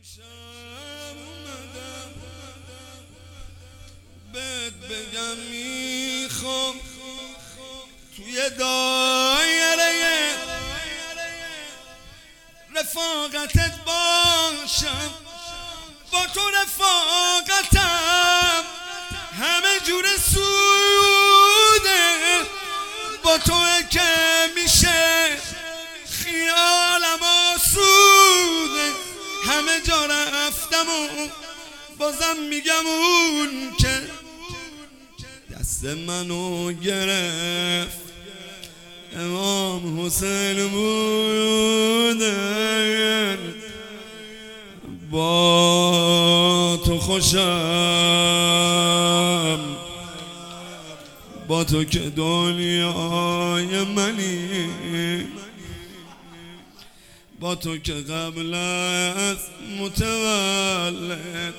شب اومدم بهت بگم میخوام توی دایره رفاقتت باشم، با تو رفاقتم همه جور سوده، با تو که میشه خیالم آسوده. همه جا رفتم و بازم میگم اون که دست منو گرفت امام حسین بوده. با تو خوشم، با تو که دنیای منی، با تو که قبل از متولد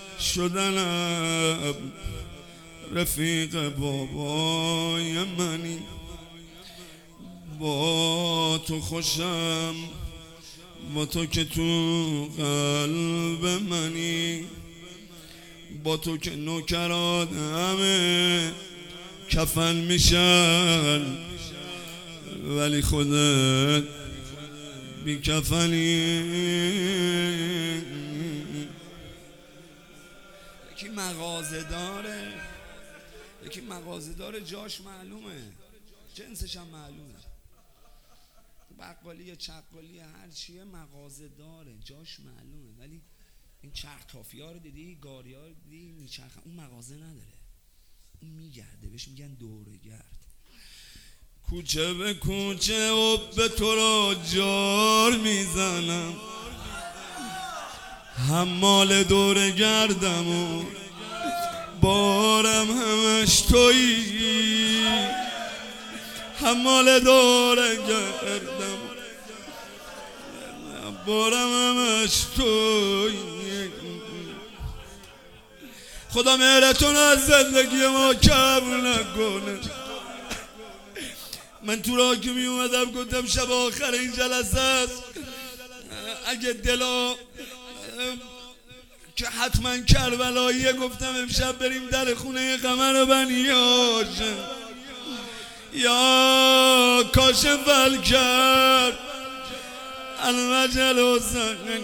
شدنم رفیق بابای منی. با تو خوشم، با تو که تو قلب منی، با تو که نوکرات همه کفن میشن ولی خودت بی کفنی. یکی مغازه داره، یکی مغازه داره جاش معلومه، جنسش هم معلومه، بقالی یا چقالی هر چیه مغازه داره جاش معلومه. ولی این چرخ تافی ها رو دیدی، گاری ها رو دیدی میچرخن، اون مغازه نداره، اون میگرده، بهش میگن دورگرد. کوچه به کوچه و به تو را جار میزنم، حمال دورگردم و بارم همش تویی، حمال دورگردم بارم همش تویی. خدا مهرتون از زندگی ما کم نکنه. من تو راه که می اومدم گفتم شب آخر این جلسه است، اگه دلا که حتما کربلاییه، گفتم امشب بریم در خونه قمر بنی هاشم یا کاشف الکرب المجل حسین.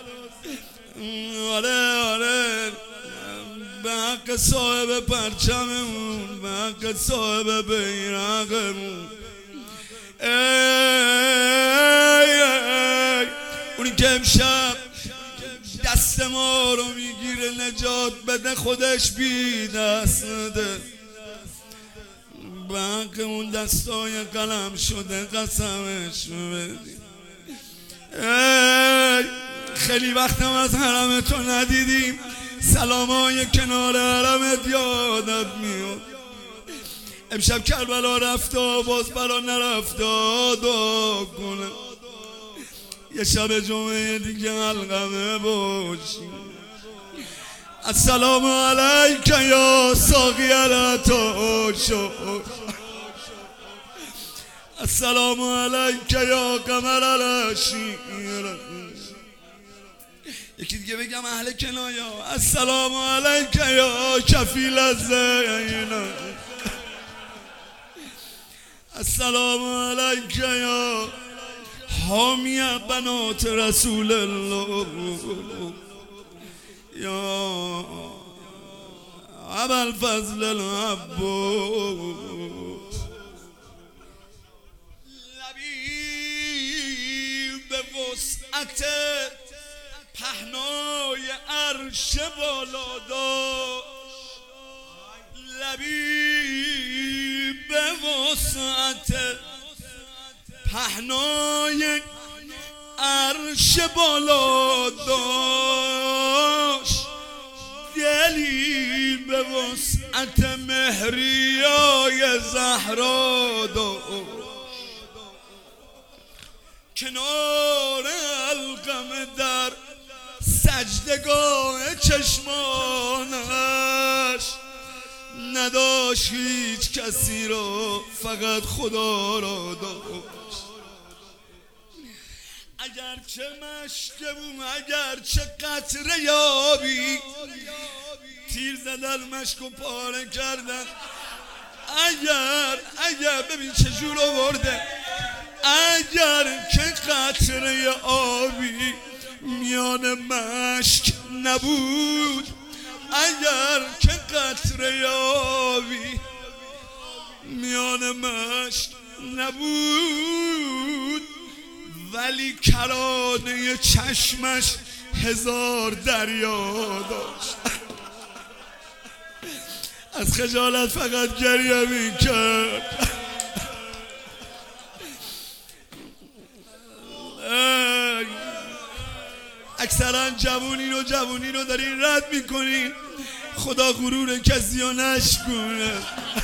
آره به حق صاحب پرچممون، به حق صاحب بیرقمون، اونی که امشب دست ما رو میگیره نجات بده خودش بی دست نده. به حق اون دستای قلم شده قسمش بدی. خیلی وقتم از حرم تو ندیدیم، سلامای کنار حرمت یادت میاد. امشب کربلا رفت و باز برا نرفت، دعا کنه یه شب جمعه دیگه علقمه باشی. السلام علیک یا ساقی العطاش، السلام علیک یا قمر العشیر. یکی دیگه بگم اهل کنایا، السلام علیک یا کفیل الزینا، السلام علیک یا حامی بنات رسول الله، یا ابوالفضل العباس. لبی به وسعت پهنای عرش بالا داشت، لبی به وسعت پهنای عرش بالا داشت، دلی به وسعت مهریای زهرا داشت. کنار القمه در سجدگاه چشمانش نداشت هیچ کسی را، فقط خدا را داشت. اگر چه مشکم اگر چه قطره یابی، تیر زدن مشک و پاره کردن. اگر ببین چجور آورده، اگر که قطره آبی میان مشک نبود، اگر که قطره آبی میان مشک نبود، ولی کرانه چشمش هزار دریا داشت. از خجالت فقط گریه میکرد. اکثرا جوونی رو دارین رد میکنین. خدا غرور کسی رو نشکنه.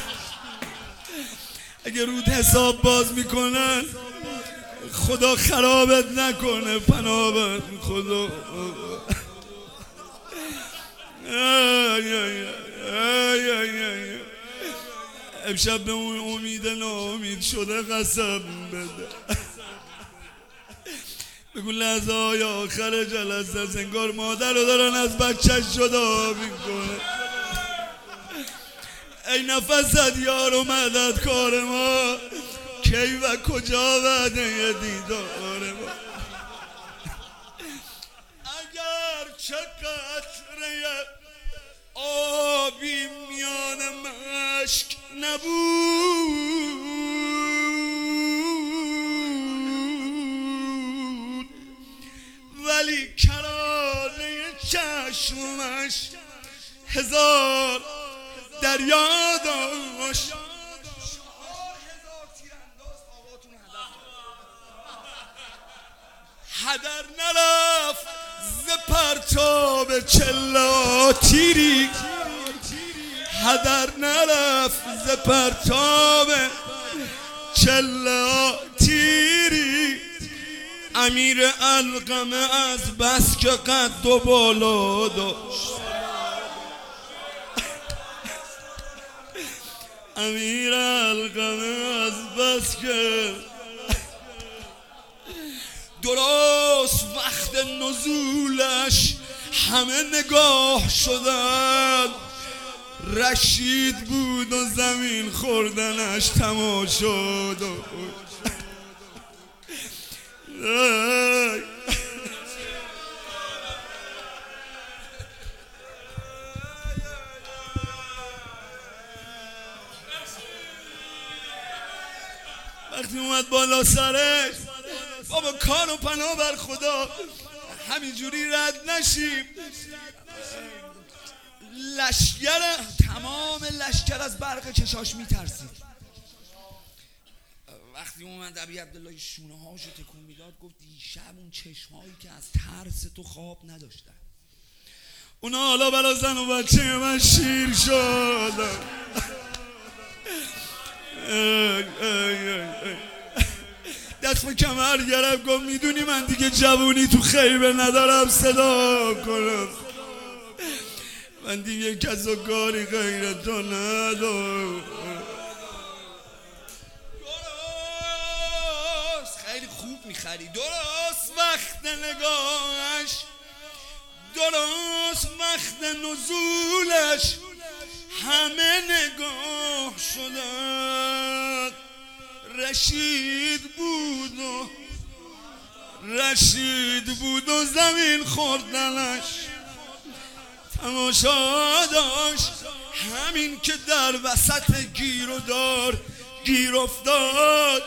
اگه رود حساب باز میکنن خدا خرابت نکنه، پناهت خدا. امشب به اون امید ناامید شده قسم بده. بگو لحظه های آخر جلسه انگار مادر رو دارن از بچهش جدا میکنه. ای نفست یار و مدد کار ما، کی و کجا وعده دیدار ما. اگر چه قطره آبی میان مشک نبود، ولی کرانه چشمش هزار دریا داشت. هدر نرفت ز پرتاب چلا تیری، هدر نرفت ز پرتاب چلا تیری. امیر علقمه از بس که قد و بالا داشت، امیر علقمه از بس که درست وقت نزولش همه نگاه شدن. رشید بود و زمین خوردنش تماشا داشت. وقتی اومد بالا سرش، بابا کار و پناه بر خدا، همینجوری رد نشیم. تمام لشکر از برق چشاش میترسید. وقتی اومد ابی عبدالله شونه هاشو تکون میداد، گفت دیشب اون چشمایی که از ترس تو خواب نداشتن، اونا حالا برا زن و بچه من شیر شدن. دست به کمر گرفت، گفت میدونی من دیگه جوونی تو خیبه ندارم صدا کنم، من دیگه کس و کاری غیر تو ندارم. درست خیلی خوب میخری. درست وقت نگاهش، درست وقت نزولش همه نگاه شدن. رشید بود و زمین خوردنش تماشا داشت. همین که در وسط گیر و دار گیر افتاد،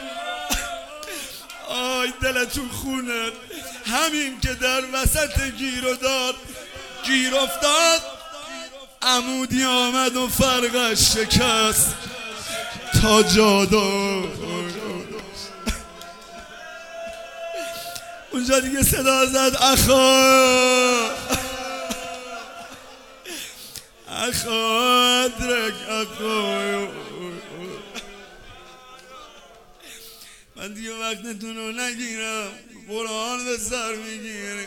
آی دلتون خونه، همین که در وسط گیر و دار گیر افتاد، عمودی آمد و فرقش شکست تا جا داشت. اونجا دیگه صدا زد ادرک من دیگه وقتتون رو نگیرم، قرآن به سر میگیره.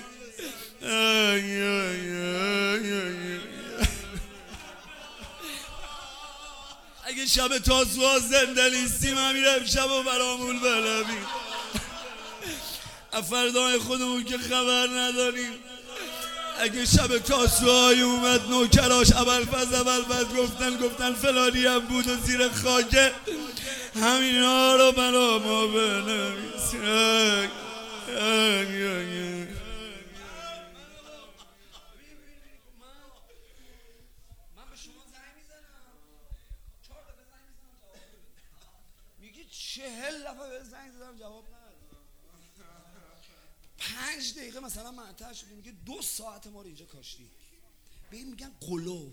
اگه شب تاسوعا زنده نیستیم، من میرم شب و برامون بلبیم. فردای خودمون که خبر نداریم. اگه شب تاسوهای اومد نوکراش ابوالفضل گفتن فلانی هم بود و زیر خاکه همینا رو برا ما بنویسن. میگی 40 دفعه به زنگ زدم جواب نداد. 5 دقیقه مثلا معطل شدی، میگه 2 ساعت ما رو اینجا کاشتی. بهم میگن قلوب.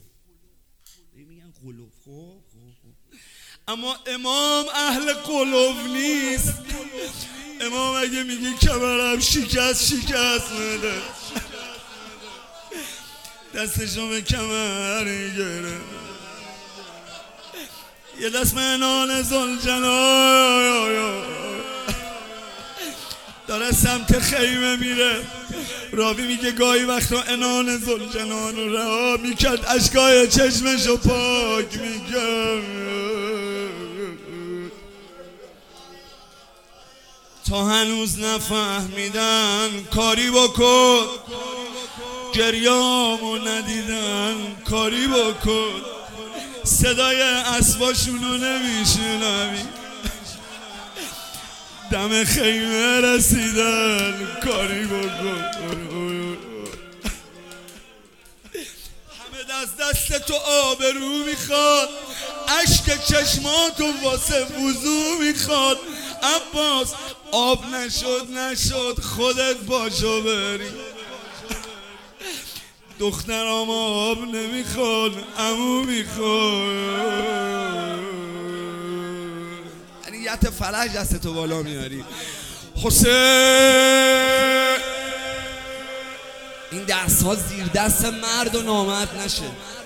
خب اما امام اهل قلوب نیست. امام اگه میگه کمرم شکست میده، دستشو به کمر گره، یه دست منان زلجلال داره سمت خیمه میره. راوی میگه گاهی وقتا انان زلجلال رو رها میکرد، اشکای چشمشو پاک میکرد تا هنوز نفهمیدن کاری بکن، گریامو ندیدن کاری بکن، صدای اسباشونو نمیشنوی، دم خیمه رسیدن کاری بکن. همه دست تو آبرو میخواد، اشک چشماتو واسه وضو میخواد. عباس آب نشد خودت باشو بری. دخترام آب نمیخواد عمو میخواد. یعنی یت فرج دستتو بالا میاری. حسین این دست ها زیر دست مرد و نامرد نشه.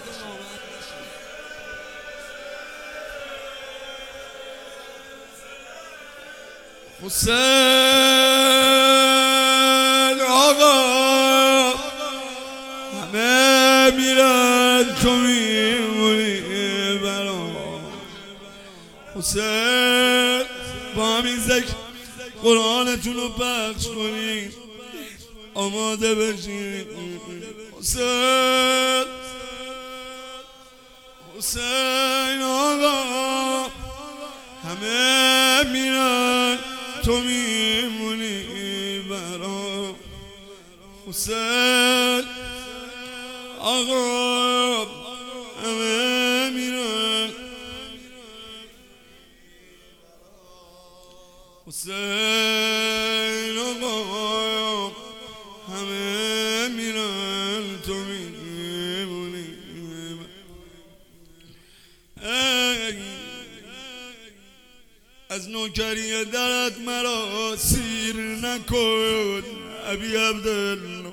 حسین آقا همه میرن تو میمونی برام. حسین با همین ذکر قرآنتون رو پخش کنین، آماده بشین. حسین آقا همه میرن تو میمونی برام. حسین آقا همه میرن. حسین آقا همه میرن تو میمونی. از نوکری درت مرا سیر نکن ابی عبدالله،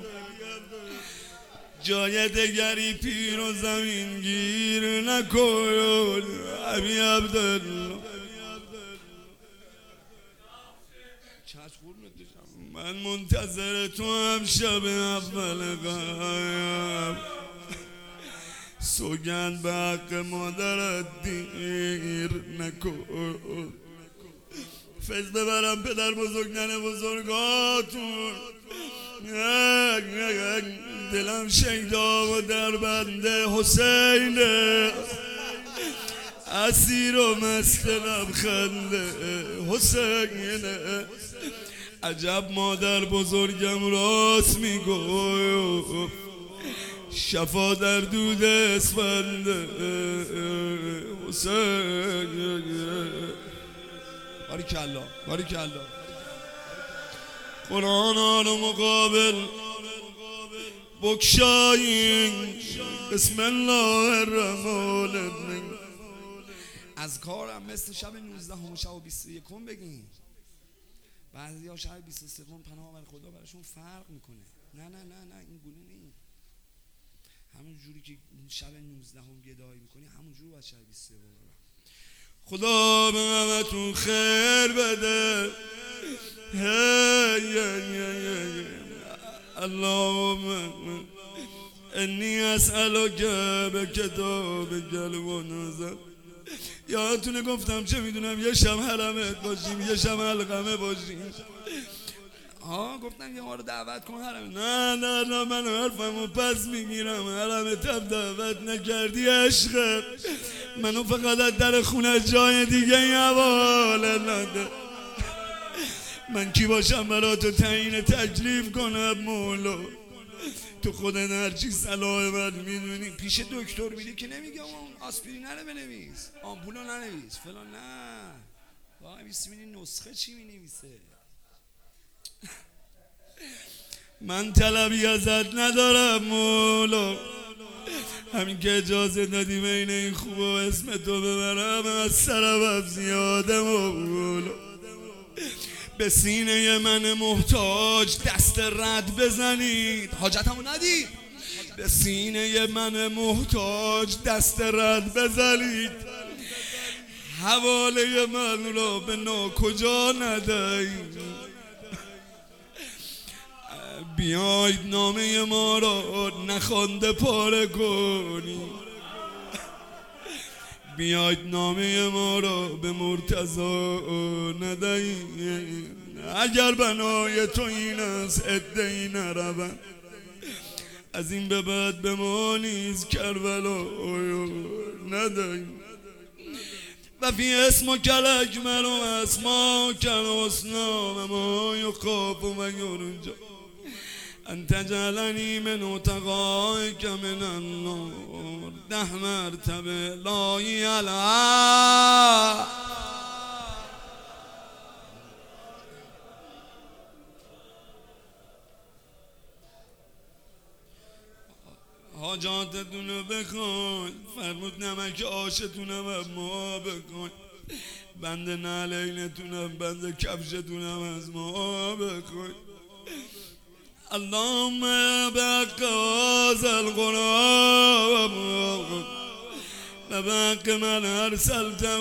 جای دگری پیر و زمین گیر نکن ابی عبدالله. من منتظر تو هم شب اول قیم، سوگند به حق مادرت دیر نکن. فیض ببرم پدر بزرگ ننه بزرگاتون، دلم شیدا و در بنده حسین، اسیر و مست لبخنده حسین. عجب مادر بزرگم راست میگو، شفا در دود اسفنده حسین. باریکالله. قرآن آن مقابل بکشایین، بسم الله الرحمن الرحیم. از کارم مثل شب 19 و شب 21 بگین. بعضی ها شب 23 پناه بر خدا براشون فرق میکنه. نه این گونه نیست. همون جوری که شب 19 گدایی میکنی همون جوری باید شب 23 بگی. خدا به همتون خیر بده. اللهم انی اسألک به کتابک المنزل. یادتونه گفتم چه میدونم یه شب حرمت باشیم یه شب حلقمه باشیم. گفتن که ما رو دعوت کن حرم. نه من حرفمو پس میگیرم. حرم تب دعوت نکردی عشقه. منو فقط از در خونه جای دیگه حواله نده. من کی باشم برا تو تعیین تکلیف کنم مولا؟ تو خودت هرچی صلاح من میدونی. پیش دکتر میری که نمیگه اون آسپرین رو بنویس، آمپول رو ننویس فلان. نه وای میبینی نسخه چی مینویسه. من طلبی ازت ندارم مولا، همین که اجازه دادی بین این خوب و اسم تو ببرم از سرم زیاده مولا. به سینه من محتاج دست رد بزنید. حاجتمو ندید. به سینه من محتاج دست رد بزنید. حواله من را به ناکجا ندهید. بیاید نامه ما را نخوانده پاره کنید. بیاید نامه ما را به مرتضی ندهید. اگر بنای تو این است عده‌ای نروند، از این به بعد به ما نیز کربلا ندهید. و فی اسمک الاکمل و اسماک الحسنی و ما یخاف و یرجا ان تجعلنی من اتقائک من النار. 10 مرتبه لا اله. حاجاتتون رو بخواین. فرمود نمک آشتونم از ما بکن. بند نعلینتونم بند کفشتونم از ما بکن. اللهم بحق هذا القرآن و بحق من ارسلته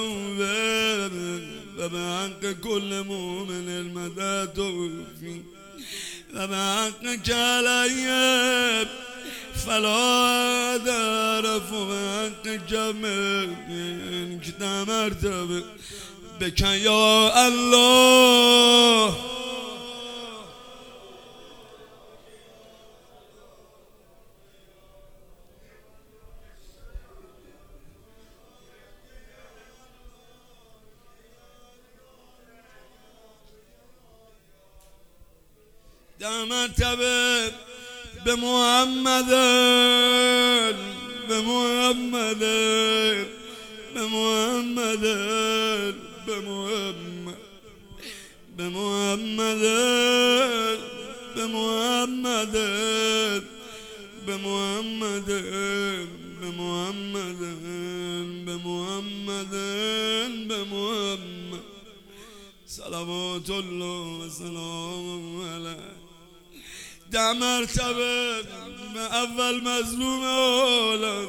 و بحق کل مؤمن المدد فی و بحق کلیه فلا درف و بحق کمل که مرتبه بکن یا الله. در مرتبه به محمد به محمد به محمد به محمد به محمد به محمد به محمد به محمد به محمد به محمد صلوات الله و سلام علیه. 10 مرتبه به اول مظلوم عالم،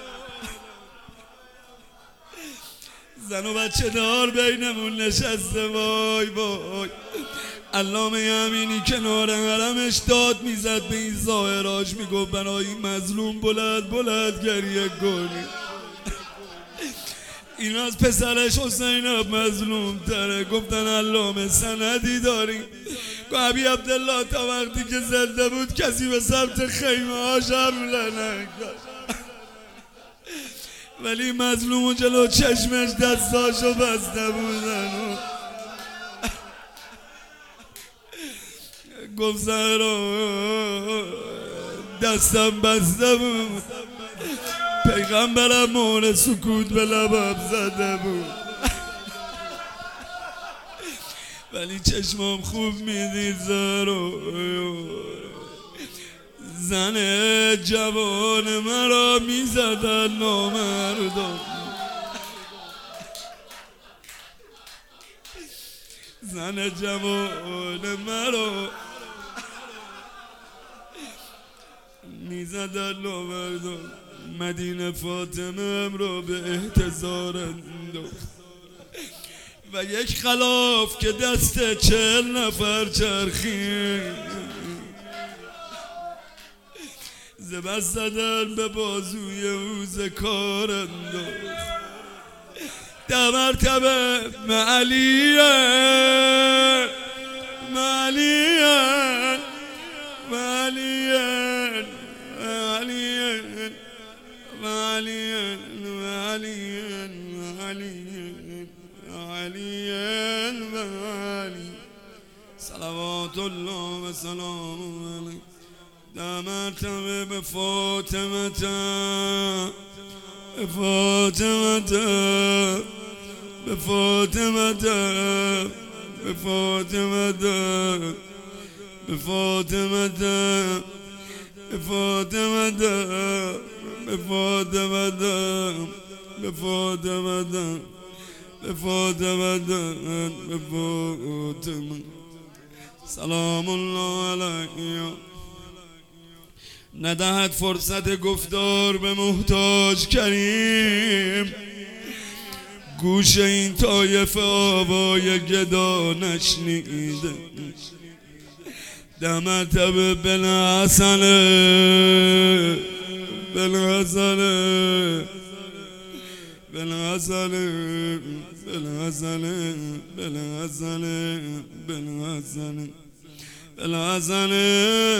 زن و بچه دار بینمون نشسته. وای علامه امینی کنار حرمش داد میزد به این ظاهراش، میگفت برای این مظلوم بلند گریه کنی. این از پسرش حسین مظلوم تره. گفتن علامه سندی داری؟ ابی عبدالله تا وقتی که زنده بود کسی به سمت خیمه هاش حمله نکرد، ولی مظلوم و جلو چشمش دستاشو بسته بودن. گفت زهرا دستم بسته بود، پیغمبرم مهر سکوت به لبم زده بود، ولی چشمام خوب میدید. زهرا زن جوان مرا میزدن نامردم، زن جوان مرا میزدن نامردم. مدینه فاطمه را به احتضار انداخت و یک خلاف که دست 40 نفر چرخید زبر زدن به بازوی او کار انداخت. 10 مرتبه معلیه معلیه صلوات الله و سلام علیه در مرتبه به فاطمه به فاطمه به فاطمه به فاطمه به فاطمه به فاطمه به فاطمه به فاطمه به فاطمه به فاطمه سلام الله علیه ندهد فرصت گفتار به محتاج کریم گوش این طایفه آوای گدا نشنیده ده مرتبه بلحسنه بلحسنه بلحسنه بلحسنه بلحسنه بلحسنه بلحسنه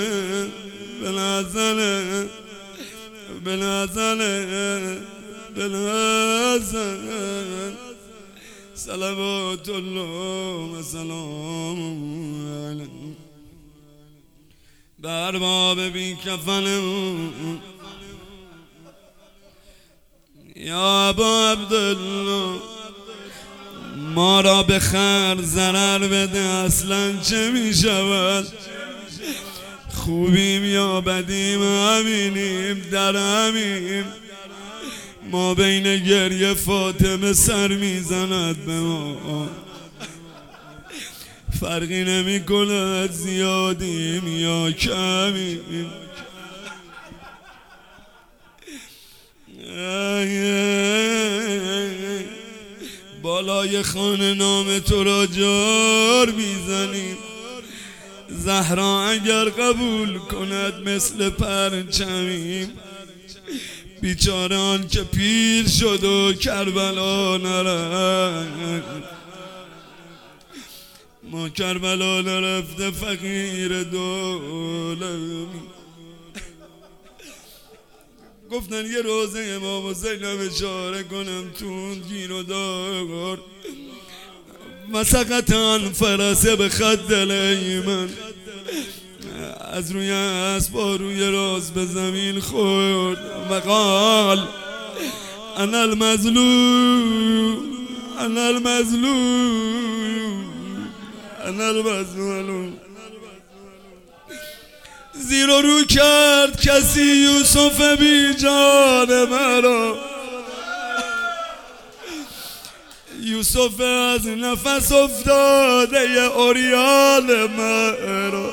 بلحسنه بلحسنه بلحسنه صلوات الله و سلام علیه به ارباب بی کفن یا ابا عبدالله ما را به خر ضرر بده اصلا چه می شود خوبیم یا بدیم همینیم در همیم ما بین گریه فاطمه سر میزند به ما فرقی نمی کند زیادیم یا کمیم بالای خانه نام تو را جار میزنیم زهرا اگر قبول کند مثل پرچمیم بیچاره آن که پیر شد و کربلا نرفت ما کربلا نرفته فقیر دولمی گفتن یه روزه امام حسین اشاره کنم تون گیر و دار و سقط آن فرسه به خد الایمن از روی اسب با روی راست به زمین خورد و قال انا المظلوم انا المظلوم انا المظلوم زیر و رو کرد کسی یوسف بی جان مرا یوسف از نفس افتاده ی اوریان مرا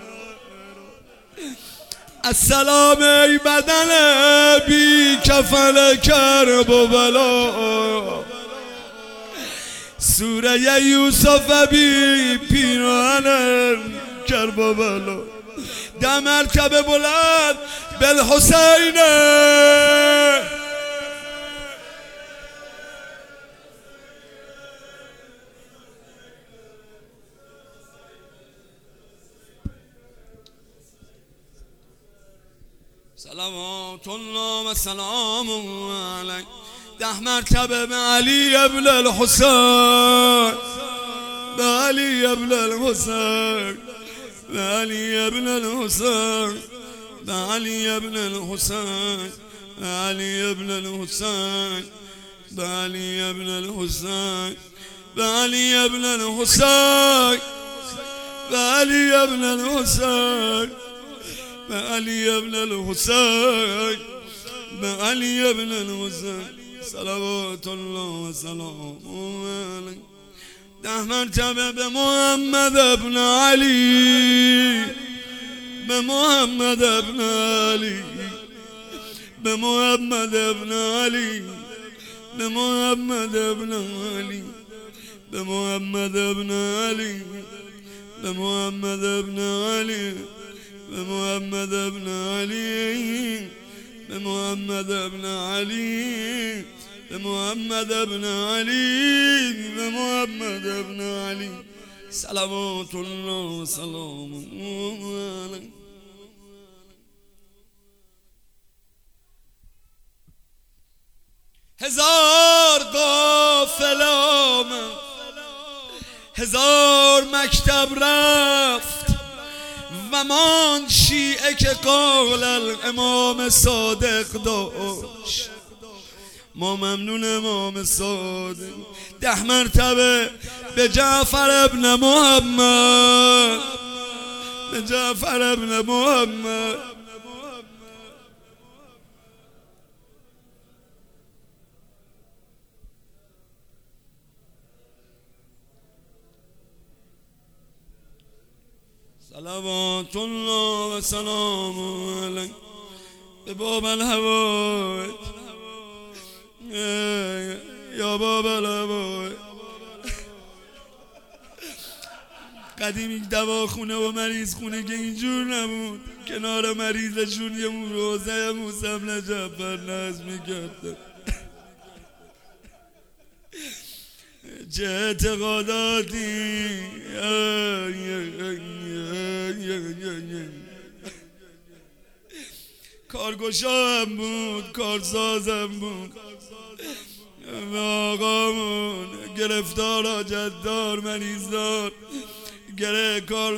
السلام ای بدن بی کفن کرب و بلا سوره یوسف بی پیران کرب و بلا ده مرتبه بلند بالحسین صلوات الله و سلام علیه ده مرتبه به علی ابن الحسین به علی ابن الحسین به علی ابن الحسین به علی ابن الحسین به علی ابن الحسین به علی ابن الحسین به علی ابن الحسین به علی ابن الحسین به علی ابن الحسین به علی ابن الحسین صلوات الله و سلام علیه ده مرتبه به محمد ابن علی به محمد ابن علی به محمد ابن علی به محمد ابن علی به محمد ابن علی به محمد ابن علی به محمد ابن علی به محمد ابن علی به محمد ابن علی به محمد ابن علی صلوات الله و سلام علیه هزار قافله آمد، هزار مکتب رفت و ماند شیعه که قال الامام صادق داشت. ما ممنون امام صادق. 10 مرتبه به جعفر ابن محمد، به جعفر ابن محمد. صلوات الله و سلام علیه به باب الهوایج یا باب الهوایج. قدیمی دواخونه و مریض خونه که اینجور نبود، کنار مریضشون یه روزه موسی بن جعفر نظم میکرد. چه اعتقاداتی کارگشا هم بود، کارسازم بود. آقامون گرفتار حاجتدار مریضدار، گره کور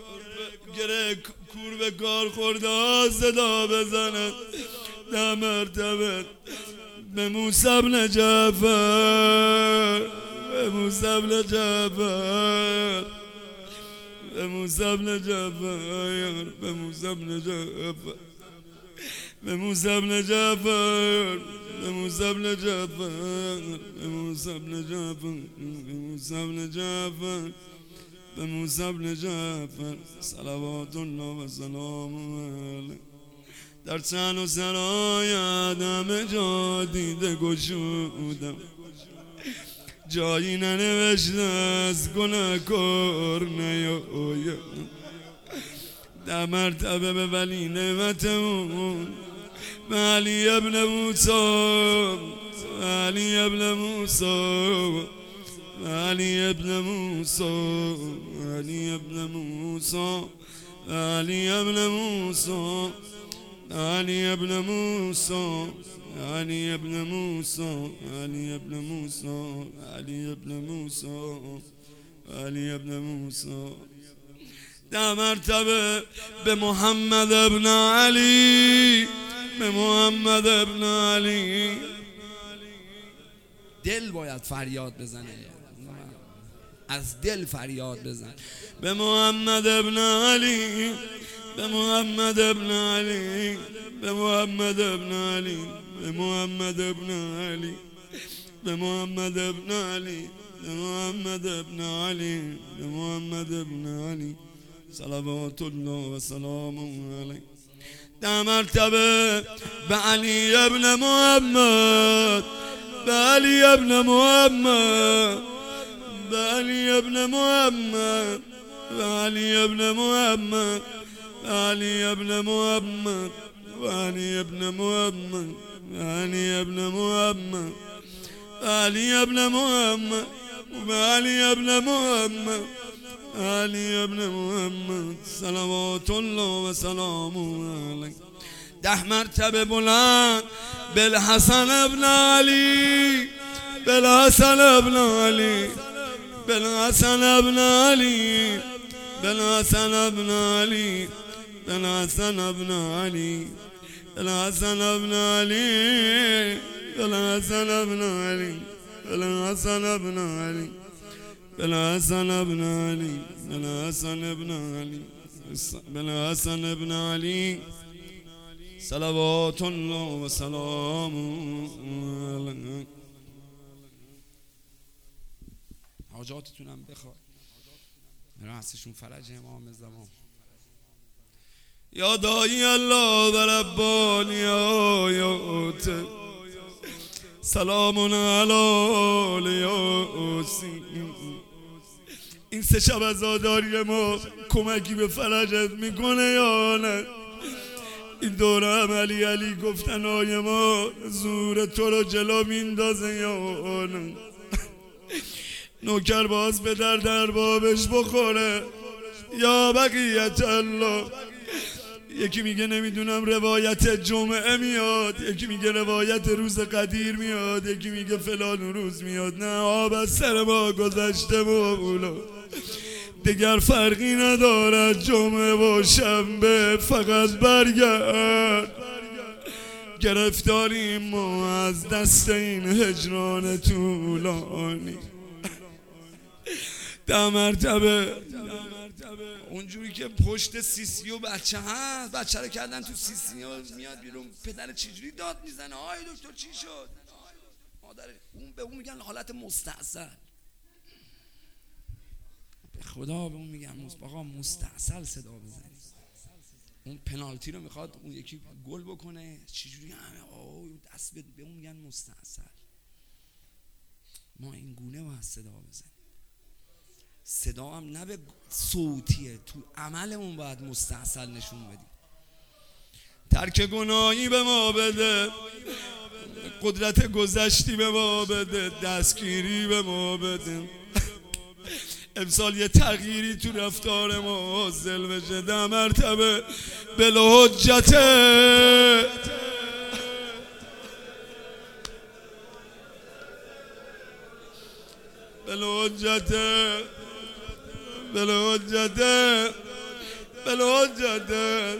به کار خورده ها صدا بزند. 10 مرتبه به موسی بن جعفر، به موسی بن جعفر، به موسی بن جعفر، به موسی بن جعفر، به موسی بن جعفر، به موسی بن جعفر، به موسی بن جعفر، به موسی بن جعفر، به موسی بن جعفر. صلوات الله و سلام علیه. در چند و سرای همه جا دیده گشودم، جایی ننوشته از گناهکار نیایم. 10 مرتبه به ولی نعمتمون، به علی ابن موسی، به علی ابن موسی، به علی ابن موسی، به علی ابن موسی، به علی ابن موسی، علی ابن موسی، علی ابن موسی، علی ابن موسی، علی ابن موسی، علی ابن موسی. 10 مرتبه به محمد ابن علی، به محمد ابن علی. دل باید فریاد بزنه، از دل فریاد بزن. به محمد ابن علی، به محمد ابن علی، به محمد ابن علی، به محمد ابن علی، به محمد ابن علی، به محمد ابن علی، به محمد ابن علی. صلوات الله و سلام علیه. 10 مرتبه به علی ابن محمد، به علی ابن محمد، به علی ابن محمد، به علی ابن محمد، به علی ابن محمد، به علی ابن محمد، به علی ابن محمد، به علی ابن محمد، به علی ابن محمد، علی ابن محمد. صلوات الله و سلام علیه. 10 مرتبه بلند بالحسن ابن علی، بالحسن ابن علی، بالحسن ابن علی، بالحسن ابن علی، بالحسن ابن علی، بالحسن ابن علی، بالحسن ابن علی، بالحسن ابن علی، بالحسن ابن علی، بالحسن ابن علی، بالحسن ابن علی. صلوات الله و سلام علیه. حاجاتتونم بخواد، میرا هستشون فرج امام زمان. یا دایی الله و ربانی آیات، سلام علی یاسین. این 3 شب عزاداری ما کمکی به فرجت میکنه یا نه؟ این دوره عملی علی گفتن های ما زور تو رو جلو میندازه یا نه؟ نوکر باز به در بابش بخوره یا بقیت الله، یکی میگه نمیدونم روایت جمعه میاد، یکی میگه روایت روز قدیر میاد، یکی میگه فلان روز میاد. نه آب از سر ما گذشته مولا، دیگر فرقی ندارد جمعه و شنبه، فقط برگرد. گرفتاریم ما از دست این هجران طولانی. 10 مرتبه اونجوری که پشت سیسی و بچه هست، بچه رو کردن تو سیسی و میاد بیرون، پدر چجوری داد میزنه آی دکتر چی شد؟ مادر اون به اون میگن حالت مستعصل. به خدا به اون میگن آقا مستعصل صدا بزنی. اون پنالتی رو میخواد اون یکی گل بکنه، چجوری همه دست به اون میگن مستعصل. ما این گونه باید صدا بزنیم. صدا هم نه به صوتیه، تو عملمون باید مستعصل نشون بدیم. ترک گناهی به ما بده، قدرت گذشتی به ما بده، دستگیری به ما بده. امسال یه تغییری تو رفتار ما حاصل بشه. 10 مرتبه بالحجته، بالحجته، بالحجته، بالحجته.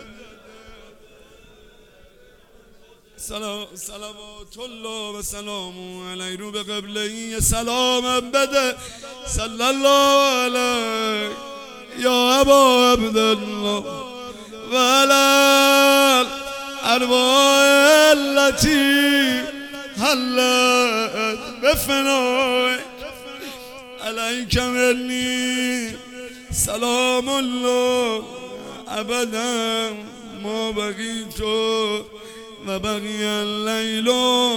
صلوات الله و سلامه علیه رو به قبله سلام بده. صلی الله علیه یا ابا عبدالله و علی ارواح التي حلت بفنای علیک منی سلام الله ابدا ما بقیت و بقی اللیل و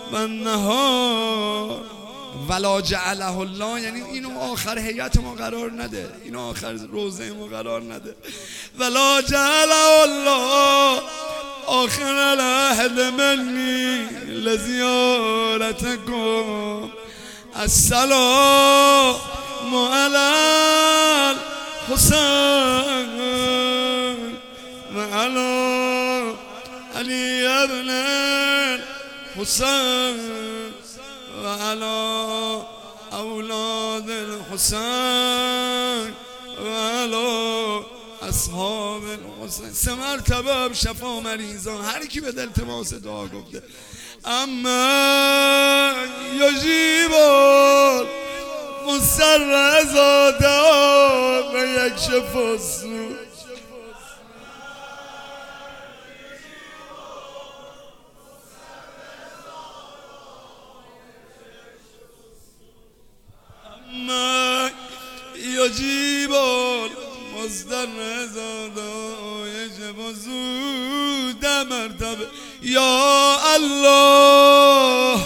النهار ولا جعله الله. یعنی اینو آخر هیئت ما قرار نده، اینو آخر روزه ما قرار نده. ولا جعله الله آخر العهد منی لزیارتکم. السلام علی الحسین و علی علی ابن الحسین و علی اولاد الحسین و علی اصحاب الحسین. 3 مرتبه هم شفا مریضان، هر کی به التماس دعا گفته. اما یجیب مصر زاده و یکشف السوء. اما یجیب مصدر زاده و یکشف السوء. 10 مرتبه یا الله.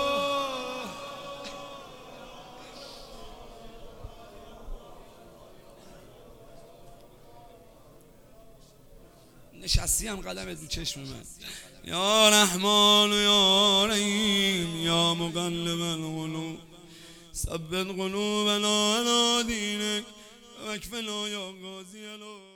نشستی هم قدمت رو چشم من. یا رحمان و یا رحیم یا مقلب القلوب ثبت قلوبنا علی دینک و اکفنا یا غازی